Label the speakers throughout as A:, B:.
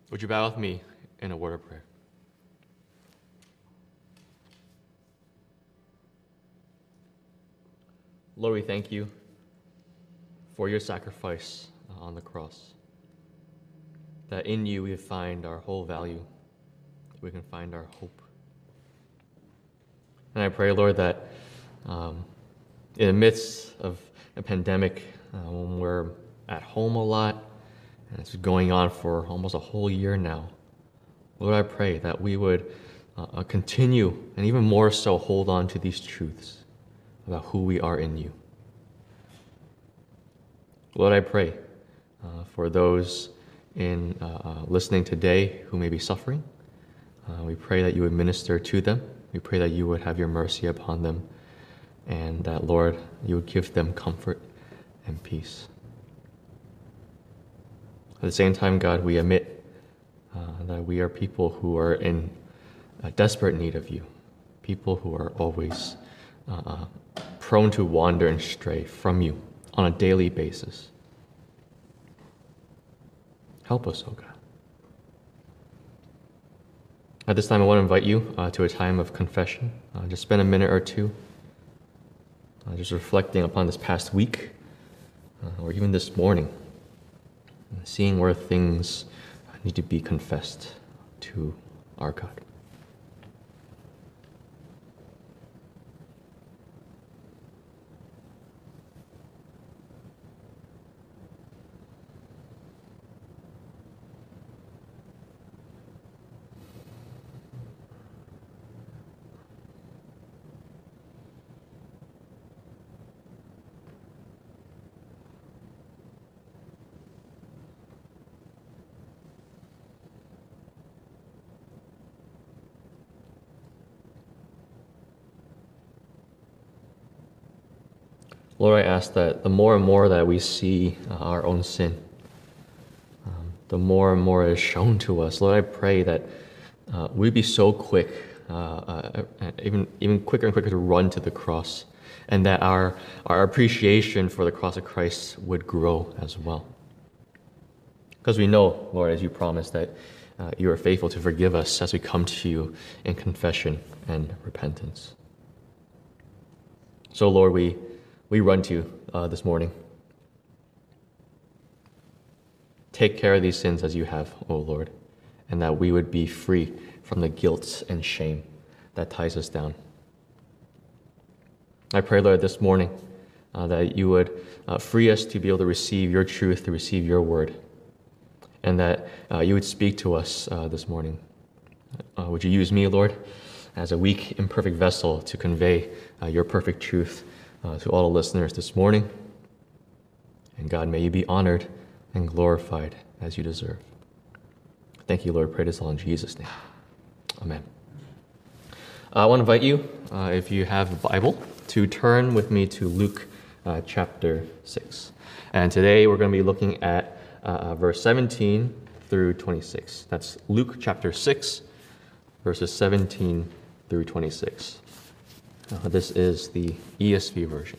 A: Would you bow with me in a word of prayer? Lord, we thank you for your sacrifice on the cross, that in you we find our whole value, we can find our hope. And I pray, Lord, that in the midst of a pandemic, when we're at home a lot, and it's going on for almost a whole year now, Lord, I pray that we would continue, and even more so, hold on to these truths about who we are in you. Lord, I pray for those in listening today who may be suffering. We pray that you would minister to them. We pray that you would have your mercy upon them, and that, Lord, you would give them comfort and peace. At the same time, God, we admit that we are people who are in desperate need of you, people who are always prone to wander and stray from you on a daily basis. Help us, oh God. At this time, I want to invite you to a time of confession. Just spend a minute or two just reflecting upon this past week, or even this morning, seeing where things need to be confessed to our God. Lord, I ask that the more and more that we see our own sin, the more and more it is shown to us. Lord, I pray that we'd be so quick, even quicker and quicker to run to the cross, and that our appreciation for the cross of Christ would grow as well. Because we know, Lord, as you promised, that you are faithful to forgive us as we come to you in confession and repentance. So, Lord, we run to you this morning. Take care of these sins as you have, O Lord, and that we would be free from the guilt and shame that ties us down. I pray, Lord, this morning that you would free us to be able to receive your truth, to receive your word, and that you would speak to us this morning. Would you use me, Lord, as a weak, imperfect vessel to convey your perfect truth to all the listeners this morning. And God, may you be honored and glorified as you deserve. Thank you, Lord. Pray this all in Jesus' name. Amen. I want to invite you, if you have a Bible, to turn with me to Luke chapter 6. And today we're going to be looking at verse 17 through 26. That's Luke chapter 6, verses 17 through 26. This is the ESV version.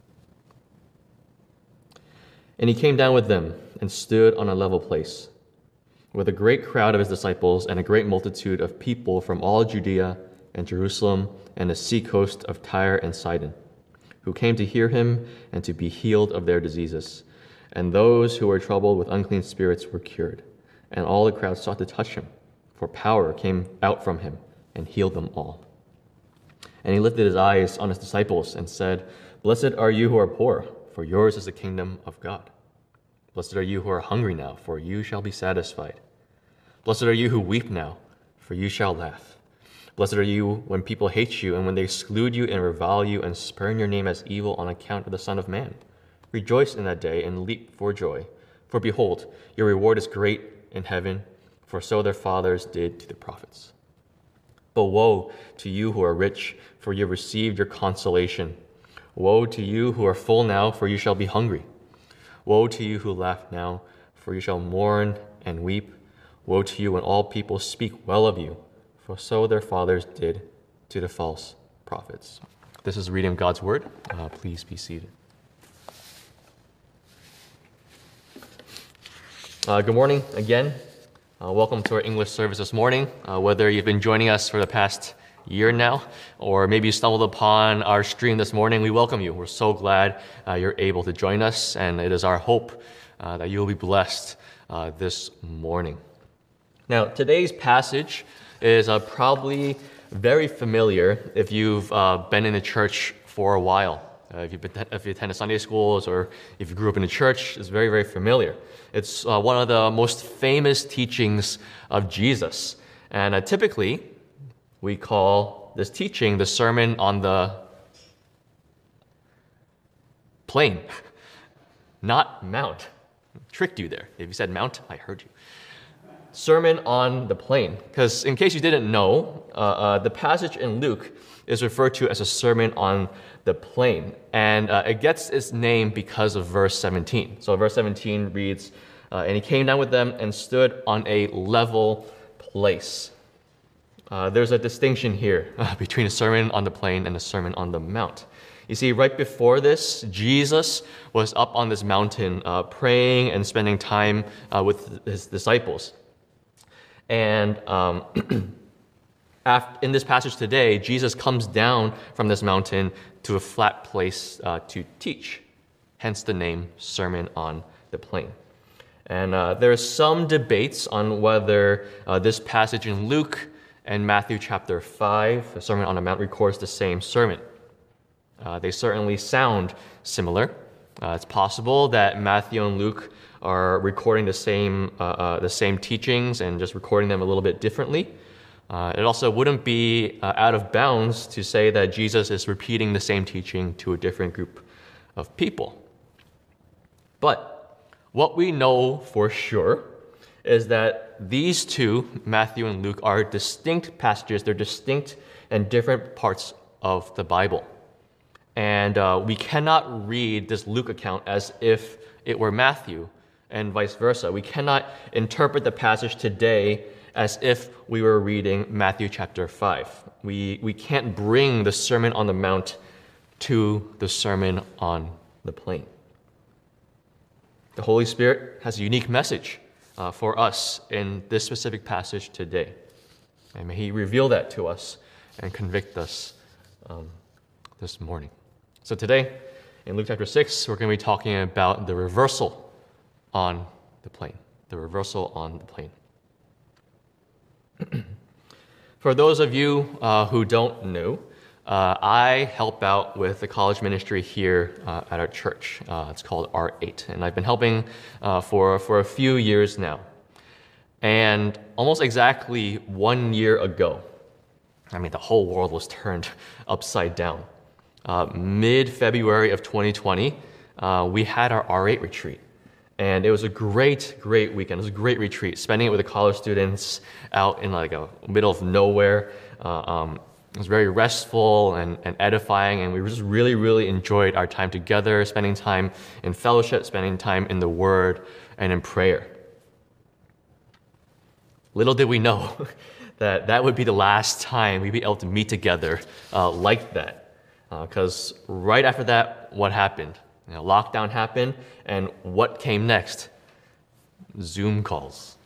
A: And he came down with them and stood on a level place, with a great crowd of his disciples and a great multitude of people from all Judea and Jerusalem and the seacoast of Tyre and Sidon, who came to hear him and to be healed of their diseases. And those who were troubled with unclean spirits were cured. And all the crowd sought to touch him, for power came out from him and healed them all. And he lifted his eyes on his disciples and said, "Blessed are you who are poor, for yours is the kingdom of God. Blessed are you who are hungry now, for you shall be satisfied. Blessed are you who weep now, for you shall laugh. Blessed are you when people hate you and when they exclude you and revile you and spurn your name as evil on account of the Son of Man. Rejoice in that day and leap for joy. For behold, your reward is great in heaven, for so their fathers did to the prophets. But woe to you who are rich, for you have received your consolation. Woe to you who are full now, for you shall be hungry. Woe to you who laugh now, for you shall mourn and weep. Woe to you when all people speak well of you, for so their fathers did to the false prophets." This is the reading of God's word. Please be seated. Good morning again. Welcome to our English service this morning. Whether you've been joining us for the past year now, or maybe you stumbled upon our stream this morning, we welcome you. We're so glad you're able to join us, and it is our hope that you'll be blessed this morning. Now, today's passage is probably very familiar if you've been in the church for a while. If you attended Sunday schools or if you grew up in the church, it's very, very familiar. It's one of the most famous teachings of Jesus. And typically, we call this teaching the Sermon on the Plain, not Mount. Tricked you there. If you said Mount, I heard you. Sermon on the Plain. Because in case you didn't know, the passage in Luke is referred to as a Sermon on the Plain. And it gets its name because of verse 17. So verse 17 reads, and he came down with them and stood on a level place. There's a distinction here between a Sermon on the Plain and a Sermon on the Mount. You see, right before this, Jesus was up on this mountain praying and spending time with his disciples. And in this passage today, Jesus comes down from this mountain to a flat place to teach, hence the name Sermon on the Plain. And there are some debates on whether this passage in Luke and Matthew chapter 5, the Sermon on the Mount, records the same sermon. They certainly sound similar. It's possible that Matthew and Luke are recording the same teachings and just recording them a little bit differently. It also wouldn't be out of bounds to say that Jesus is repeating the same teaching to a different group of people. But what we know for sure is that these two, Matthew and Luke, are distinct passages. They're distinct and different parts of the Bible. And we cannot read this Luke account as if it were Matthew and vice versa. We cannot interpret the passage today as if we were reading Matthew chapter 5. We can't bring the Sermon on the Mount to the Sermon on the Plain. The Holy Spirit has a unique message for us in this specific passage today. And may He reveal that to us and convict us this morning. So today, in Luke chapter 6, we're going to be talking about the reversal on the plain. The reversal on the plain. For those of you who don't know, I help out with the college ministry here at our church. It's called R8, and I've been helping for a few years now. And almost exactly 1 year ago, the whole world was turned upside down. Mid-February of 2020, we had our R8 retreat. And it was a great weekend. It was a great retreat, spending it with the college students out in like a middle of nowhere. It was very restful and edifying, and we just really enjoyed our time together, spending time in fellowship, spending time in the Word and in prayer. Little did we know that would be the last time we'd be able to meet together like that. Because right after that, what happened? Lockdown happened, and what came next? Zoom calls.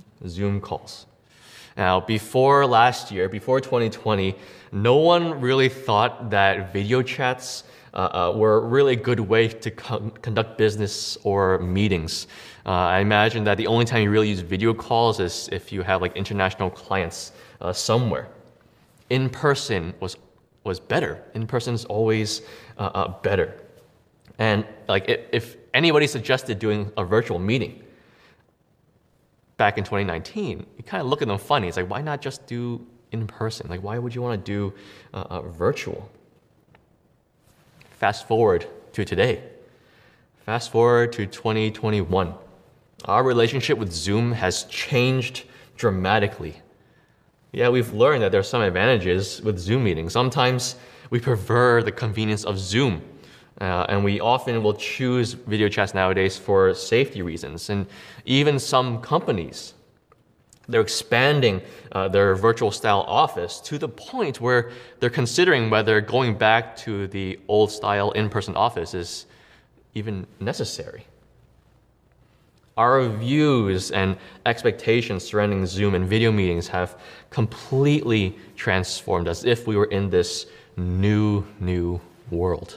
A: Now, before last year, before 2020, no one really thought that video chats were a really good way to conduct business or meetings. I imagine that the only time you really use video calls is if you have like international clients somewhere. In person was better. In person is always better. And like if anybody suggested doing a virtual meeting back in 2019, you kind of look at them funny. It's like, why not just do in person? Like, why would you want to do virtual? Fast forward to today. Fast forward to 2021. Our relationship with Zoom has changed dramatically. Yeah, we've learned that there are some advantages with Zoom meetings. Sometimes we prefer the convenience of Zoom. And we often will choose video chats nowadays for safety reasons. And even some companies, they're expanding their virtual style office to the point where they're considering whether going back to the old style in-person office is even necessary. Our views and expectations surrounding Zoom and video meetings have completely transformed as if we were in this new world.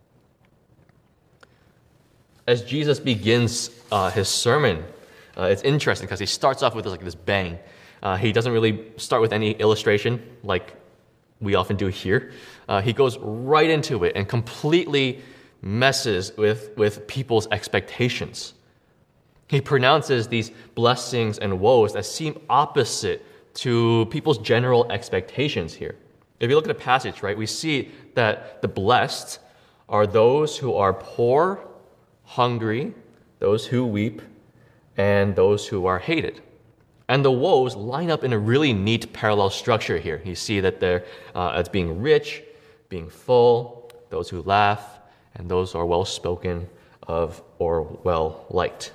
A: As Jesus begins his sermon, it's interesting because he starts off with this bang. He doesn't really start with any illustration like we often do here. He goes right into it and completely messes with people's expectations. He pronounces these blessings and woes that seem opposite to people's general expectations here. If you look at the passage, right, we see that the blessed are those who are poor, hungry, those who weep, and those who are hated. And the woes line up in a really neat parallel structure here. You see that they're as being rich, being full, those who laugh, and those who are well spoken of or well liked.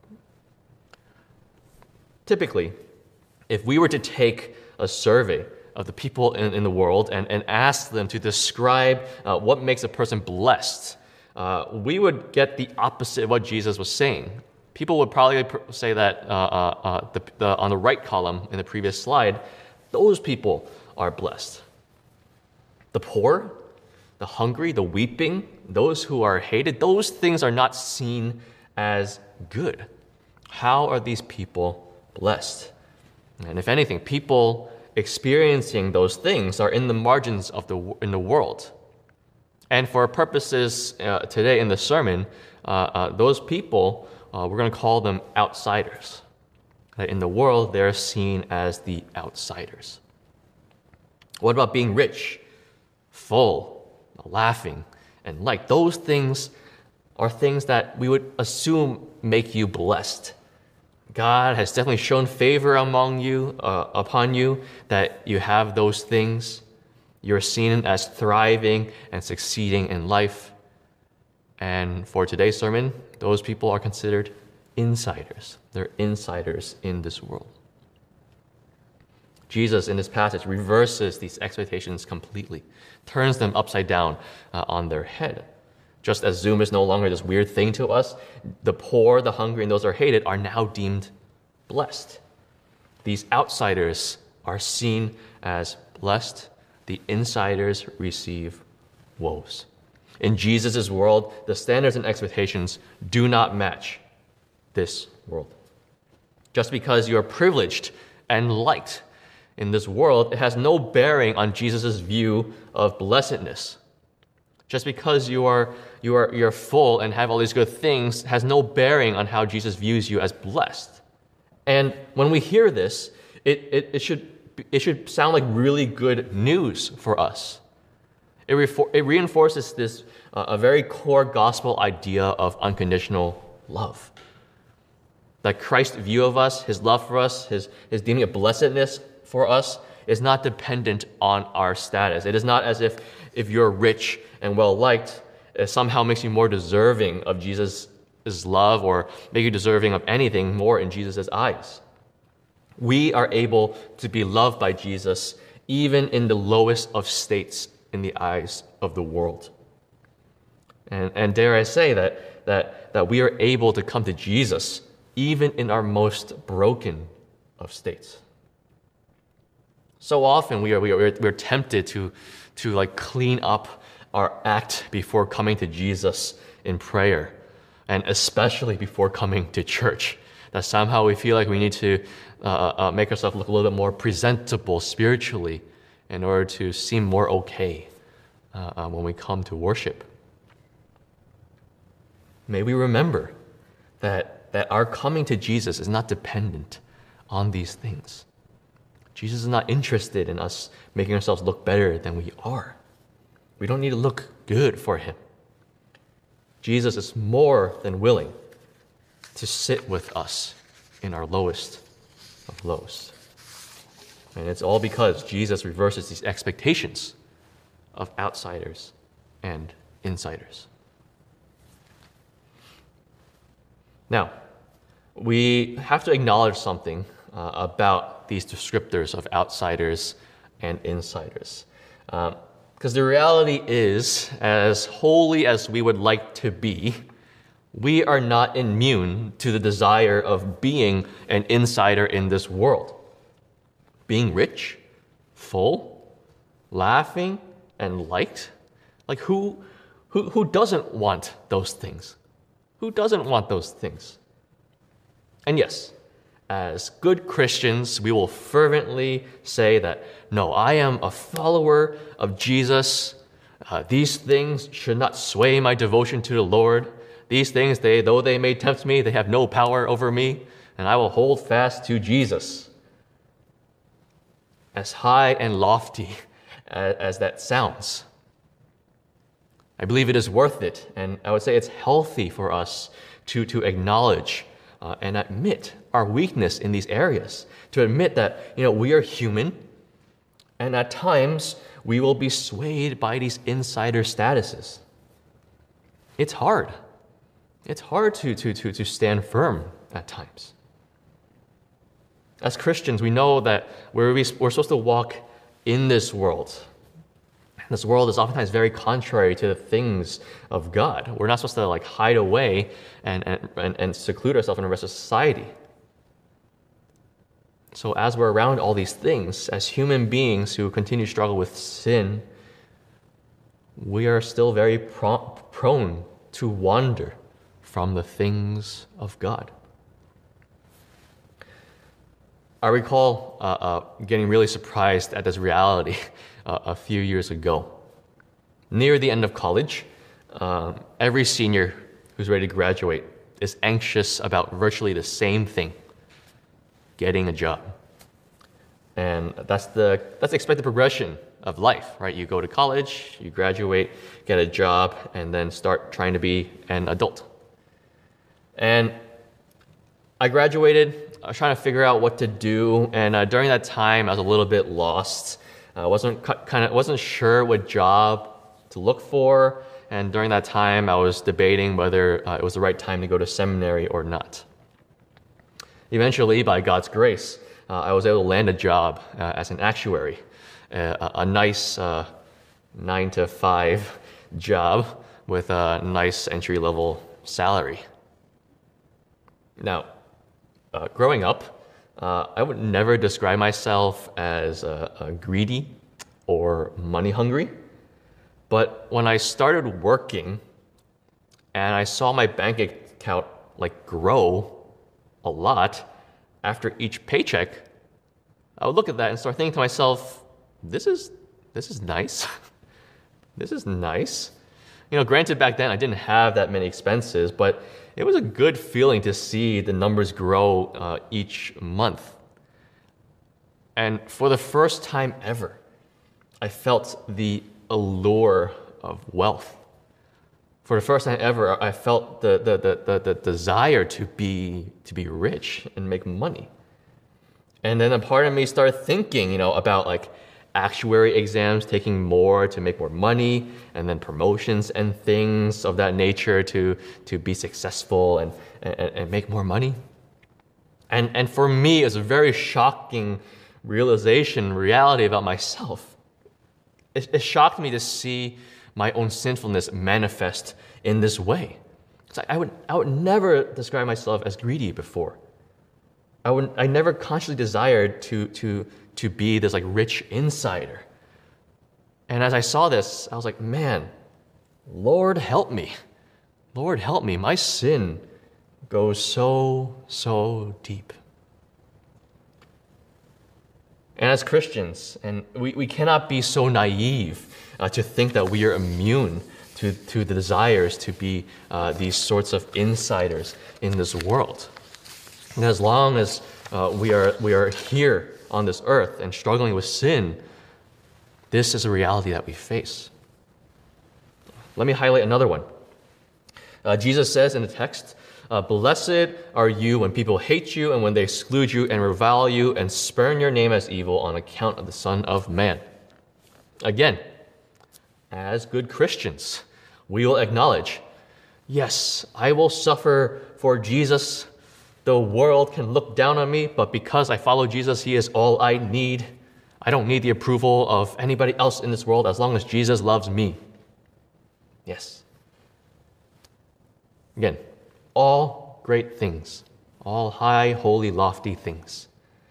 A: Typically, if we were to take a survey of the people in the world and ask them to describe what makes a person blessed, we would get the opposite of what Jesus was saying. People would probably say that on the right column in the previous slide, those people are blessed. The poor, the hungry, the weeping, those who are hated, those things are not seen as good. How are these people blessed? And if anything, people experiencing those things are in the margins of in the world. And for our purposes today in the sermon, those people, we're going to call them outsiders. In the world, they're seen as the outsiders. What about being rich, full, laughing, and liked? Those things are things that we would assume make you blessed. God has definitely shown favor upon you, that you have those things. You're seen as thriving and succeeding in life. And for today's sermon, those people are considered insiders. They're insiders in this world. Jesus, in this passage, reverses these expectations completely, turns them upside down on their head. Just as Zoom is no longer this weird thing to us, the poor, the hungry, and those who are hated are now deemed blessed. These outsiders are seen as blessed. The insiders receive woes. In Jesus' world, the standards and expectations do not match this world. Just because you are privileged and liked in this world, it has no bearing on Jesus' view of blessedness. Just because you're full and have all these good things has no bearing on how Jesus views you as blessed. And when we hear this, it should sound like really good news for us. It reinforces this a very core gospel idea of unconditional love. That Christ's view of us, his love for us, his deeming of blessedness for us is not dependent on our status. It is not as if you're rich and well-liked, it somehow makes you more deserving of Jesus' love or make you deserving of anything more in Jesus' eyes. We are able to be loved by Jesus even in the lowest of states in the eyes of the world. And dare I say that we are able to come to Jesus even in our most broken of states. So often we're tempted to clean up our act before coming to Jesus in prayer, and especially before coming to church. That somehow we feel like we need to make ourselves look a little bit more presentable spiritually in order to seem more okay when we come to worship. May we remember that our coming to Jesus is not dependent on these things. Jesus is not interested in us making ourselves look better than we are. We don't need to look good for him. Jesus is more than willing to sit with us in our lowest of lows. And it's all because Jesus reverses these expectations of outsiders and insiders. Now, we have to acknowledge something about these descriptors of outsiders and insiders. Because the reality is, as holy as we would like to be, We are not immune to the desire of being an insider in this world. Being rich, full, laughing, and liked. Like who doesn't want those things? Who doesn't want those things? And yes, as good Christians, we will fervently say that, no, I am a follower of Jesus. These things should not sway my devotion to the Lord. These things, though they may tempt me, they have no power over me, and I will hold fast to Jesus. As high and lofty as that sounds, I believe it is worth it, and I would say it's healthy for us to acknowledge and admit our weakness in these areas, to admit that we are human, and at times we will be swayed by these insider statuses. It's hard. It's hard to stand firm at times. As Christians, we know that we're supposed to walk in this world. This world is oftentimes very contrary to the things of God. We're not supposed to hide away and seclude ourselves from the rest of society. So as we're around all these things, as human beings who continue to struggle with sin, we are still very prone to wander from the things of God. I recall getting really surprised at this reality a few years ago. Near the end of college, every senior who's ready to graduate is anxious about virtually the same thing: getting a job. And that's the expected progression of life, right? You go to college, you graduate, get a job, and then start trying to be an adult. And I graduated. I was trying to figure out what to do, and during that time, I was a little bit lost. I wasn't sure what job to look for, and during that time, I was debating whether it was the right time to go to seminary or not. Eventually, by God's grace, I was able to land a job as an actuary, a nice 9-to-5 job with a nice entry-level salary. Now, growing up, I would never describe myself as greedy or money hungry. But when I started working and I saw my bank account grow a lot after each paycheck, I would look at that and start thinking to myself, this is nice. This is nice. Granted, back then I didn't have that many expenses, but it was a good feeling to see the numbers grow each month. And for the first time ever, I felt the allure of wealth. For the first time ever, I felt the desire to be rich and make money. And then a part of me started thinking, about actuary exams, taking more to make more money, and then promotions and things of that nature to be successful and make more money. And for me, it's a very shocking reality about myself. It shocked me to see my own sinfulness manifest in this way. It's I would never describe myself as greedy before. I never consciously desired to be this rich insider. And as I saw this, I was like, man, Lord help me. Lord help me. My sin goes so deep. And as Christians, and we cannot be so naive to think that we are immune to the desires to be these sorts of insiders in this world. And as long as we are here on this earth and struggling with sin, this is a reality that we face. Let me highlight another one. Jesus says in the text, "Blessed are you when people hate you and when they exclude you and revile you and spurn your name as evil on account of the Son of Man." Again, as good Christians, we will acknowledge, yes, I will suffer for Jesus. The world can look down on me, but because I follow Jesus, He is all I need. I don't need the approval of anybody else in this world as long as Jesus loves me. Yes. Again, All great things, all high, holy, lofty things.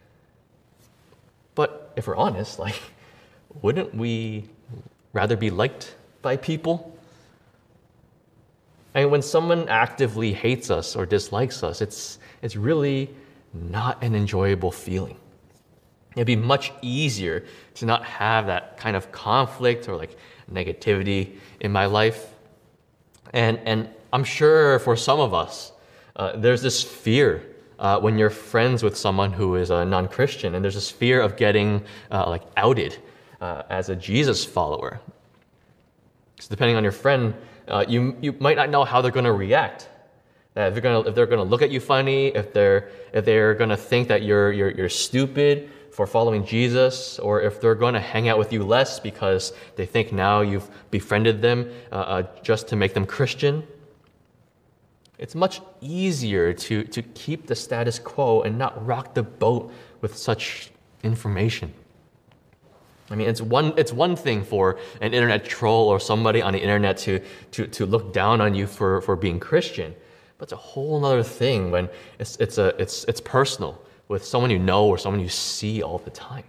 A: But if we're honest, wouldn't we rather be liked by people? And when someone actively hates us or dislikes us, it's really not an enjoyable feeling. It'd be much easier to not have that kind of conflict or negativity in my life. And I'm sure for some of us, there's this fear when you're friends with someone who is a non-Christian, and there's this fear of getting outed as a Jesus follower. So depending on your friend, you might not know how they're going to react. If they're gonna look at you funny, if they're gonna think that you're stupid for following Jesus, or if they're gonna hang out with you less because they think now you've befriended them just to make them Christian. It's much easier to keep the status quo and not rock the boat with such information. I mean, it's one thing for an internet troll or somebody on the internet to look down on you for being Christian. But it's a whole other thing when it's personal with someone you know or someone you see all the time.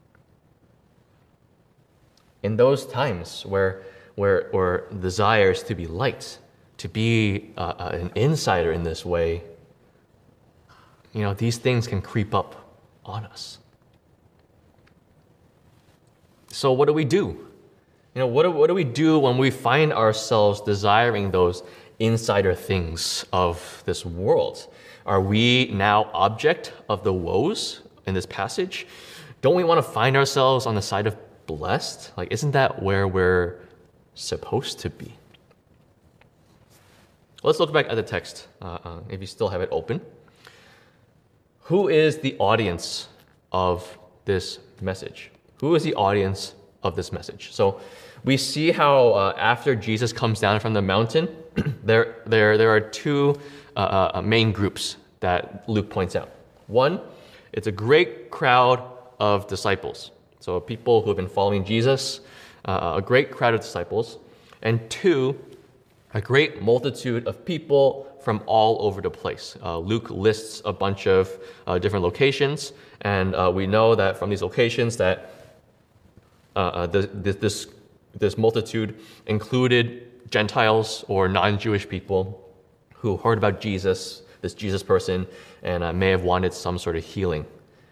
A: In those times where desires to be liked, to be an insider in this way, these things can creep up on us. So what do we do? What do we do when we find ourselves desiring those insider things of this world? Are we now object of the woes in this passage? Don't we want to find ourselves on the side of blessed? Isn't that where we're supposed to be? Let's look back at the text, if you still have it open. Who is the audience of this message? Who is the audience of this message? So we see how after Jesus comes down from the mountain, there are two main groups that Luke points out. One, it's a great crowd of disciples. So people who have been following Jesus, a great crowd of disciples. And two, a great multitude of people from all over the place. Luke lists a bunch of different locations, and we know that from these locations that this multitude included Gentiles or non-Jewish people who heard about Jesus, this Jesus person, and may have wanted some sort of healing.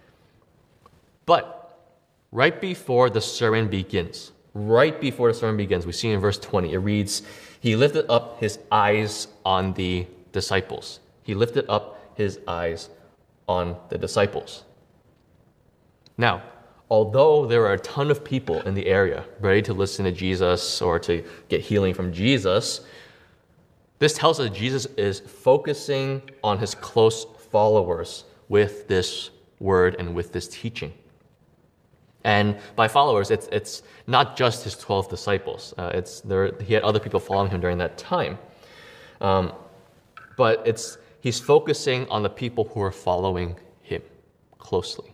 A: But right before the sermon begins, we see in verse 20, it reads, "He lifted up his eyes on the disciples." He lifted up his eyes on the disciples. Now, although there are a ton of people in the area ready to listen to Jesus or to get healing from Jesus, this tells us Jesus is focusing on his close followers with this word and with this teaching. And by followers, it's not just his 12 disciples. He had other people following him during that time. But he's focusing on the people who are following him closely.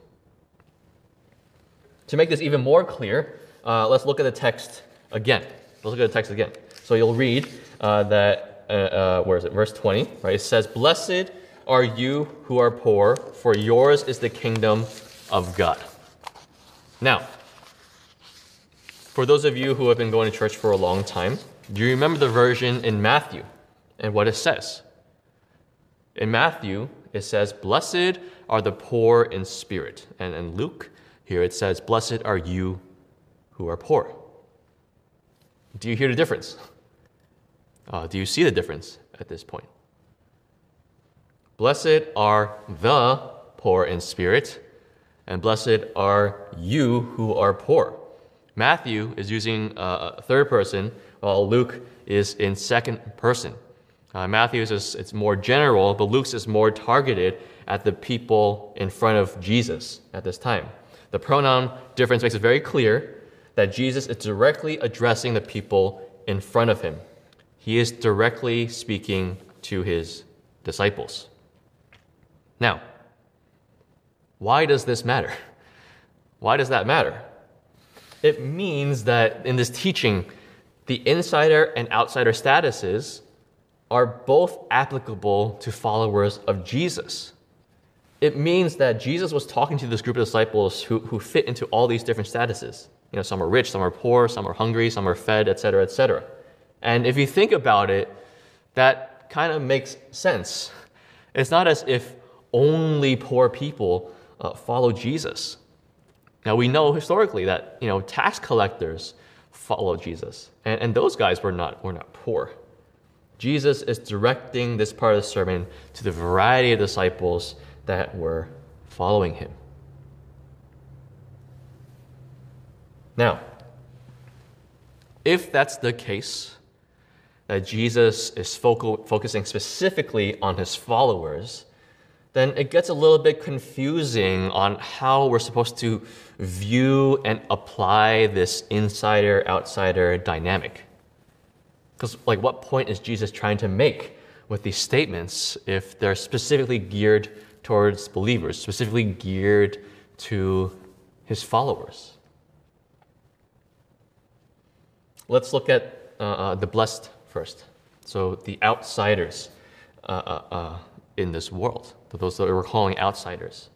A: To make this even more clear, let's look at the text again. So you'll read that, where is it? Verse 20, right? It says, "Blessed are you who are poor, for yours is the kingdom of God." Now, for those of you who have been going to church for a long time, do you remember the version in Matthew and what it says? In Matthew, it says, "Blessed are the poor in spirit." And in Luke, here it says, "Blessed are you who are poor." Do you hear the difference? Do you see the difference at this point? Blessed are the poor in spirit, and blessed are you who are poor. Matthew is using third person, while Luke is in second person. Matthew's it's more general, but Luke's is more targeted at the people in front of Jesus at this time. The pronoun difference makes it very clear that Jesus is directly addressing the people in front of him. He is directly speaking to his disciples. Now, why does this matter? Why does that matter? It means that in this teaching, the insider and outsider statuses are both applicable to followers of Jesus. It means that Jesus was talking to this group of disciples who fit into all these different statuses. Some are rich, some are poor, some are hungry, some are fed, etc., etc. And if you think about it, that kind of makes sense. It's not as if only poor people follow Jesus. Now, we know historically that, tax collectors follow Jesus. And those guys were not poor. Jesus is directing this part of the sermon to the variety of disciples that were following him. Now, if that's the case, that Jesus is focusing specifically on his followers, then it gets a little bit confusing on how we're supposed to view and apply this insider-outsider dynamic. Because, what point is Jesus trying to make with these statements if they're specifically geared towards believers, specifically geared to his followers? Let's look at the blessed first. So the outsiders in this world, those that we're calling outsiders.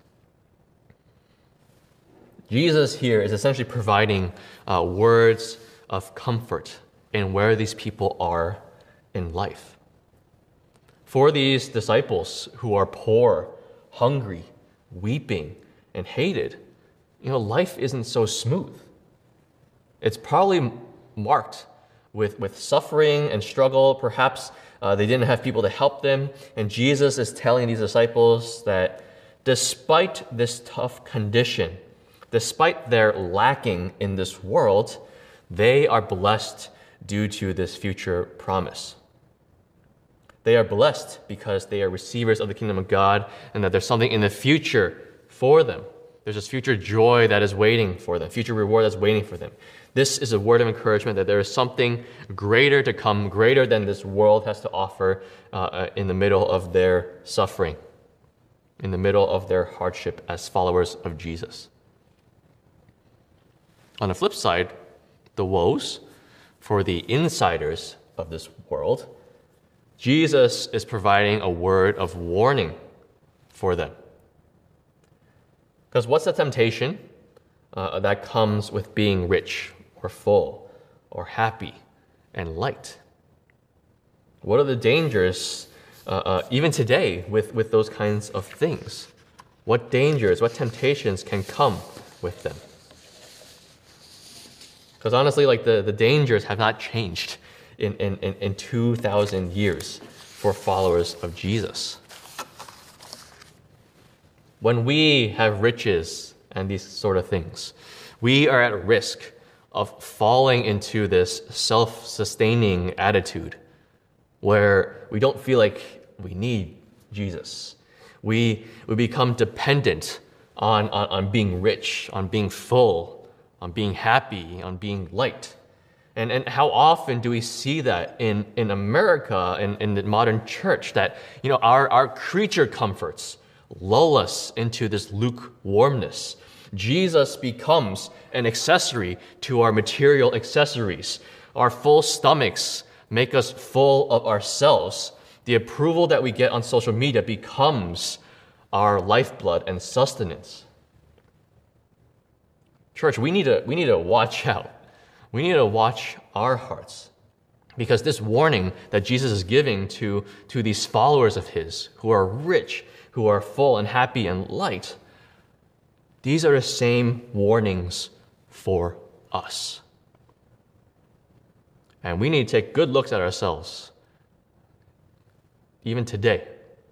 A: Jesus here is essentially providing words of comfort in where these people are in life. For these disciples who are poor, hungry, weeping, and hated, life isn't so smooth. It's probably marked with suffering and struggle. Perhaps they didn't have people to help them. And Jesus is telling these disciples that despite this tough condition, despite their lacking in this world, they are blessed due to this future promise. They are blessed because they are receivers of the kingdom of God and that there's something in the future for them. There's this future joy that is waiting for them, future reward that's waiting for them. This is a word of encouragement that there is something greater to come, greater than this world has to offer in the middle of their suffering, in the middle of their hardship as followers of Jesus. On the flip side, the woes for the insiders of this world, Jesus is providing a word of warning for them. Because what's the temptation that comes with being rich or full or happy and light? What are the dangers even today with those kinds of things? What dangers, what temptations can come with them? Because honestly, the dangers have not changed in 2,000 years for followers of Jesus. When we have riches and these sort of things, we are at risk of falling into this self-sustaining attitude where we don't feel like we need Jesus. We become dependent on being rich, on being full, on being happy, on being light. And how often do we see that in America, in the modern church, that our creature comforts lull us into this lukewarmness. Jesus becomes an accessory to our material accessories. Our full stomachs make us full of ourselves. The approval that we get on social media becomes our lifeblood and sustenance. Church, we need to watch out. We need to watch our hearts. Because this warning that Jesus is giving to these followers of his who are rich, who are full and happy and light, these are the same warnings for us. And we need to take good looks at ourselves, even today.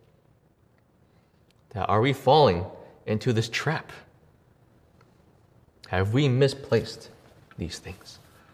A: That are we falling into this trap? Have we misplaced these things?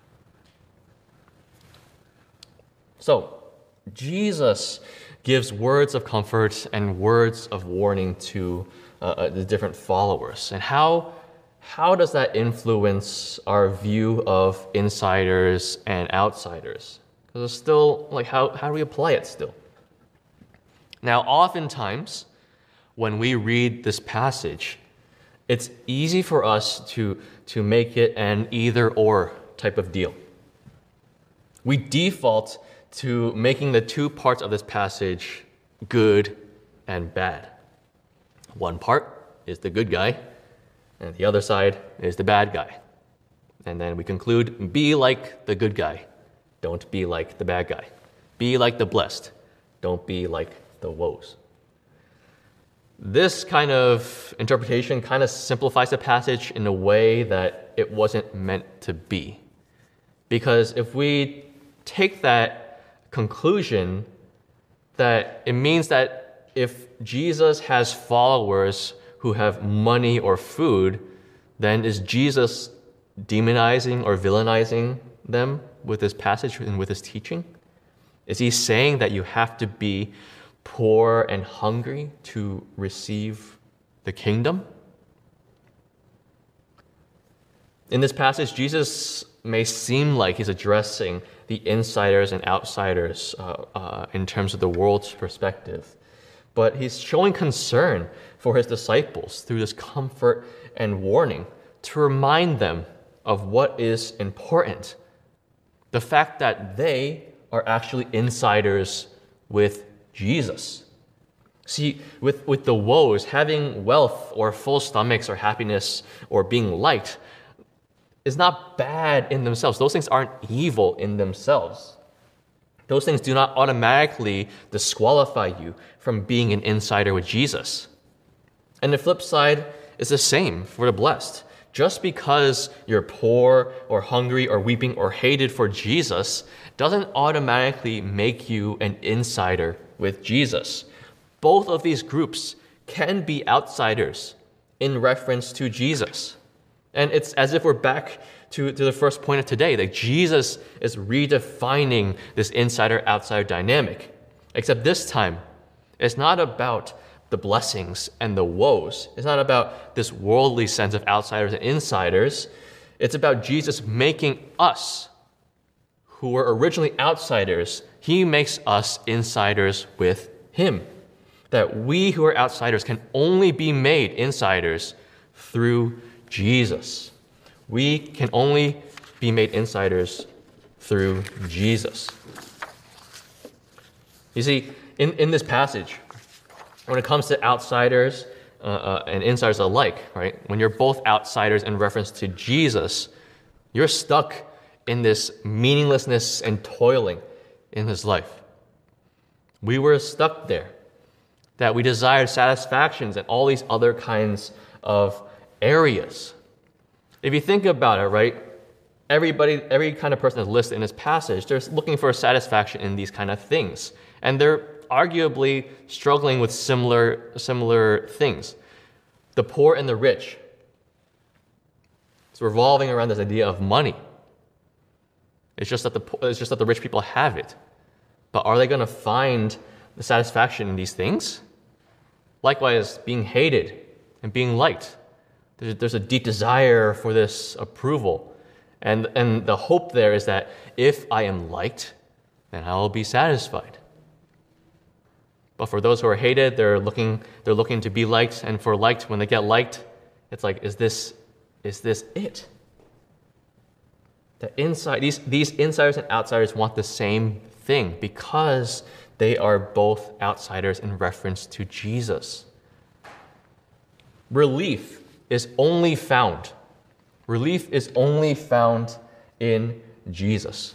A: So, Jesus gives words of comfort and words of warning to the different followers. And how does that influence our view of insiders and outsiders? Because it's still, how do we apply it still? Now, oftentimes, when we read this passage, it's easy for us to make it an either-or type of deal. We default to making the two parts of this passage good and bad. One part is the good guy, and the other side is the bad guy. And then we conclude, be like the good guy. Don't be like the bad guy. Be like the blessed. Don't be like the woes. This kind of interpretation kind of simplifies the passage in a way that it wasn't meant to be. Because if we take that conclusion, that it means that if Jesus has followers who have money or food, then is Jesus demonizing or villainizing them with this passage and with his teaching? Is he saying that you have to be poor and hungry to receive the kingdom? In this passage, Jesus may seem like he's addressing the insiders and outsiders in terms of the world's perspective, but he's showing concern for his disciples through this comfort and warning to remind them of what is important. The fact that they are actually insiders with Jesus. See, with the woes, having wealth or full stomachs or happiness or being liked is not bad in themselves. Those things aren't evil in themselves. Those things do not automatically disqualify you from being an insider with Jesus. And the flip side is the same for the blessed. Just because you're poor or hungry or weeping or hated for Jesus doesn't automatically make you an insider with Jesus. Both of these groups can be outsiders in reference to Jesus. And it's as if we're back to the first point of today, that Jesus is redefining this insider-outsider dynamic. Except this time, it's not about the blessings and the woes. It's not about this worldly sense of outsiders and insiders. It's about Jesus making us, who were originally outsiders, he makes us insiders with him. That we who are outsiders can only be made insiders through Jesus. We can only be made insiders through Jesus. You see, in this passage, when it comes to outsiders and insiders alike, right? When you're both outsiders in reference to Jesus, you're stuck in this meaninglessness and toiling in his life. We were stuck there, that we desired satisfactions and all these other kinds of areas. If you think about it, right, every kind of person that's listed in this passage, they're looking for satisfaction in these kind of things. And they're arguably struggling with similar things. The poor and the rich. It's revolving around this idea of money. It's just that the rich people have it. But are they going to find the satisfaction in these things? Likewise, being hated and being liked. There's a deep desire for this approval. And the hope there is that if I am liked, then I will be satisfied. But for those who are hated, they're looking to be liked, and for liked, when they get liked, it's like, is this it? These insiders and outsiders want the same thing because they are both outsiders in reference to Jesus. Relief is only found in Jesus.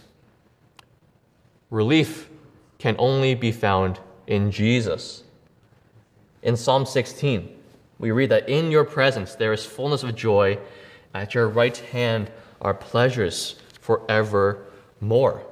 A: Relief can only be found in Jesus. In Psalm 16, we read that in your presence there is fullness of joy. At your right hand are pleasures forevermore.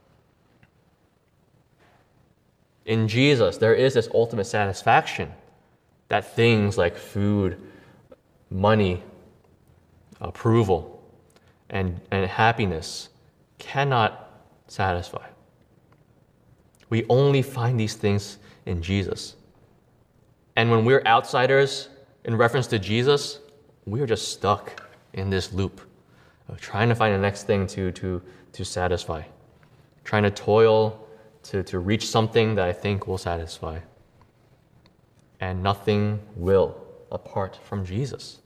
A: In Jesus, there is this ultimate satisfaction that things like food, money, approval, and happiness cannot satisfy. We only find these things in Jesus. And when we're outsiders in reference to Jesus, we're just stuck in this loop of trying to find the next thing to satisfy, trying to toil to reach something that I think will satisfy. And nothing will apart from Jesus.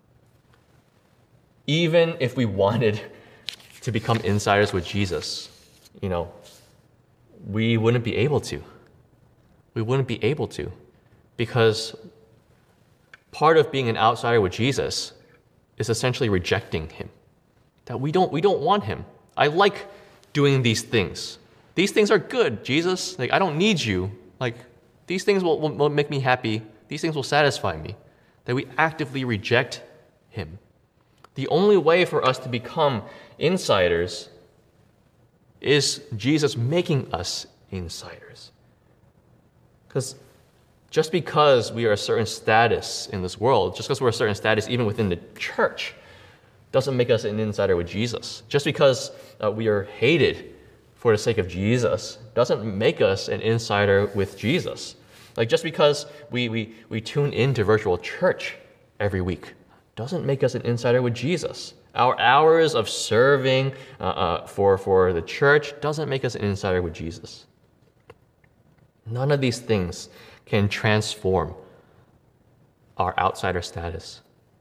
A: Even if we wanted to become insiders with Jesus, we wouldn't be able to. We wouldn't be able to, because part of being an outsider with Jesus is essentially rejecting him. That we don't want him. I like doing these things. These things are good, Jesus. I don't need you. These things will make me happy. These things will satisfy me. That we actively reject him. The only way for us to become insiders is Jesus making us insiders. Because just because we are a certain status in this world, just because we're a certain status even within the church, doesn't make us an insider with Jesus. Just because we are hated for the sake of Jesus doesn't make us an insider with Jesus. Just because we tune into virtual church every week doesn't make us an insider with Jesus. Our hours of serving for the church doesn't make us an insider with Jesus. None of these things can transform our outsider status.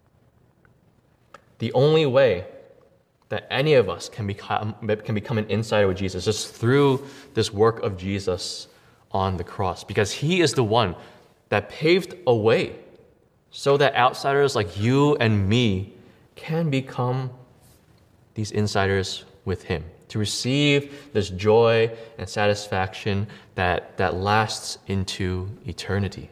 A: The only way that any of us can become an insider with Jesus is through this work of Jesus on the cross, because he is the one that paved a way so that outsiders like you and me can become these insiders with him, to receive this joy and satisfaction that lasts into eternity.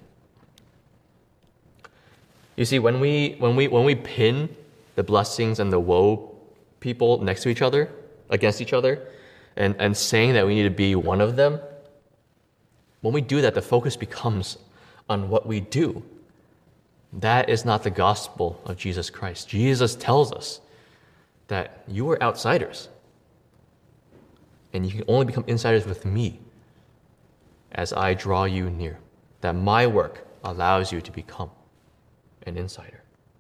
A: You see, when we pin the blessings and the woe people next to each other, against each other, and saying that we need to be one of them, when we do that, the focus becomes on what we do. That is not the gospel of Jesus Christ. Jesus tells us that you are outsiders, and you can only become insiders with me as I draw you near. That my work allows you to become an insider.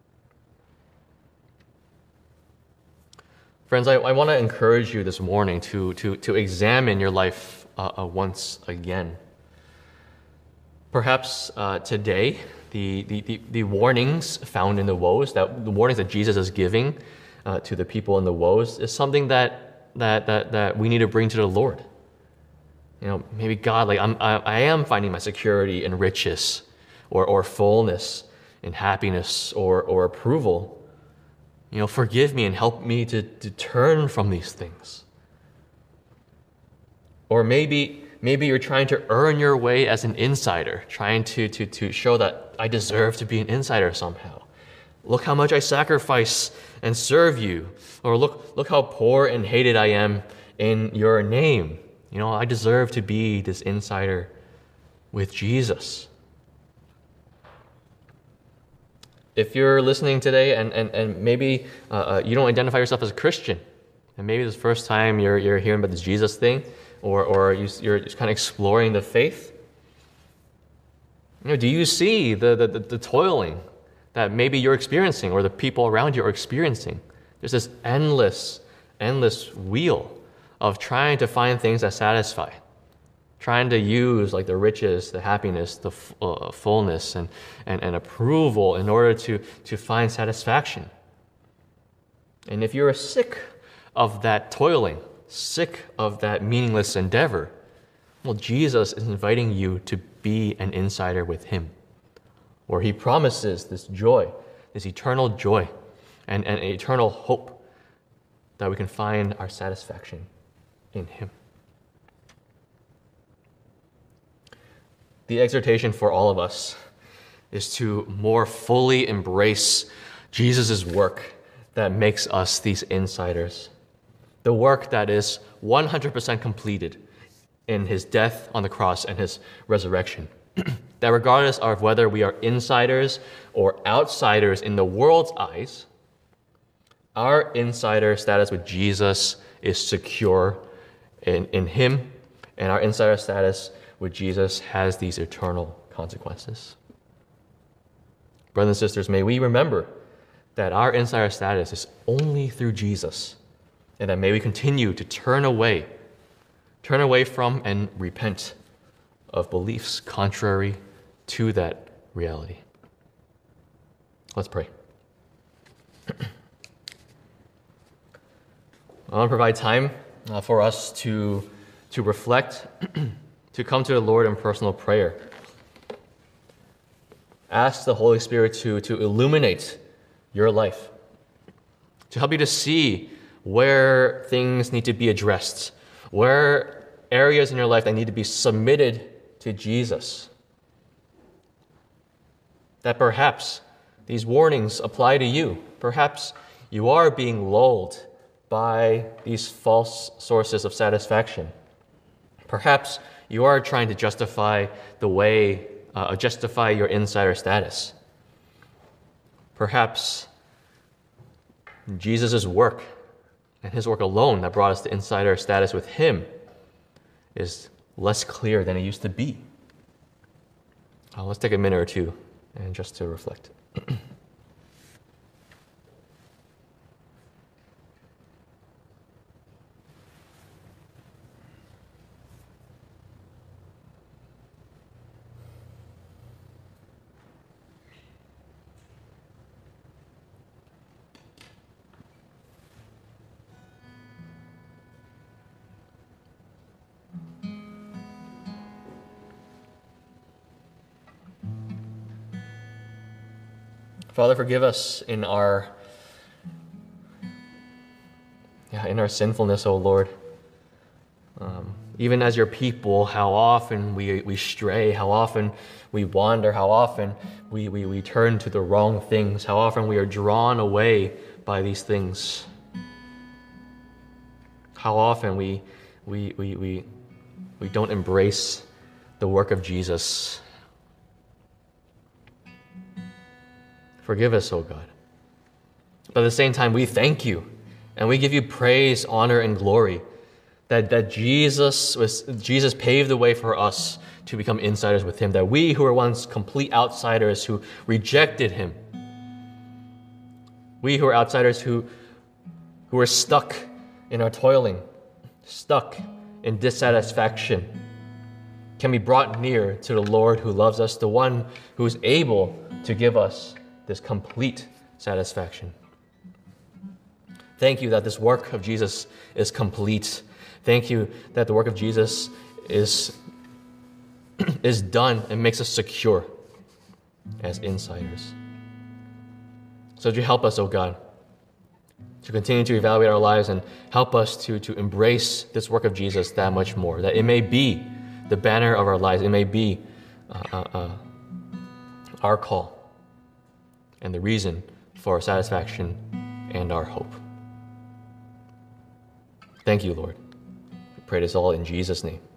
A: Friends, I want to encourage you this morning to examine your life once again. Perhaps today, the warnings found in the woes, the warnings that Jesus is giving to the people in the woes, is something that we need to bring to the Lord. Maybe God, I am finding my security in riches, or fullness, in happiness, or approval. Forgive me and help me to turn from these things. Or maybe you're trying to earn your way as an insider, trying to show that I deserve to be an insider somehow. Look how much I sacrifice and serve you. Or look how poor and hated I am in your name. I deserve to be this insider with Jesus. If you're listening today and maybe you don't identify yourself as a Christian, and maybe this is the first time you're hearing about this Jesus thing, or you're just kind of exploring the faith, do you see the toiling that maybe you're experiencing or the people around you are experiencing? There's this endless wheel of trying to find things that satisfy, trying to use the riches, the happiness, the fullness, and approval in order to find satisfaction. And if you're sick of that toiling, sick of that meaningless endeavor, well, Jesus is inviting you to be an insider with him, where he promises this joy, this eternal joy, and an eternal hope that we can find our satisfaction in him. The exhortation for all of us is to more fully embrace Jesus' work that makes us these insiders. The work that is 100% completed in his death on the cross and his resurrection. That regardless of whether we are insiders or outsiders in the world's eyes, our insider status with Jesus is secure in him, and our insider status with Jesus has these eternal consequences. Brothers and sisters, may we remember that our insider status is only through Jesus, and that may we continue to turn away from and repent of beliefs contrary to that reality. Let's pray. I want to provide time for us to reflect, to come to the Lord in personal prayer. Ask the Holy Spirit to illuminate your life, to help you to see where things need to be addressed, where areas in your life that need to be submitted to Jesus. That perhaps these warnings apply to you. Perhaps you are being lulled by these false sources of satisfaction. Perhaps you are trying to justify justify your insider status. Perhaps Jesus' work and his work alone that brought us to insider status with him is less clear than it used to be. Let's take a minute or two and just to reflect. Father, forgive us in our sinfulness, O Lord. Even as your people, how often we stray, how often we wander, how often we turn to the wrong things, how often we are drawn away by these things. How often we don't embrace the work of Jesus. Forgive us, O God. But at the same time, we thank you and we give you praise, honor, and glory that Jesus paved the way for us to become insiders with him, that we who were once complete outsiders who rejected him, we who are outsiders who are stuck in our toiling, stuck in dissatisfaction, can be brought near to the Lord who loves us, the one who is able to give us this complete satisfaction. Thank you that this work of Jesus is complete. Thank you that the work of Jesus is done and makes us secure as insiders. So would you help us, O God, to continue to evaluate our lives and help us to embrace this work of Jesus that much more, that it may be the banner of our lives, it may be our call and the reason for our satisfaction and our hope. Thank you, Lord. We pray this all in Jesus' name.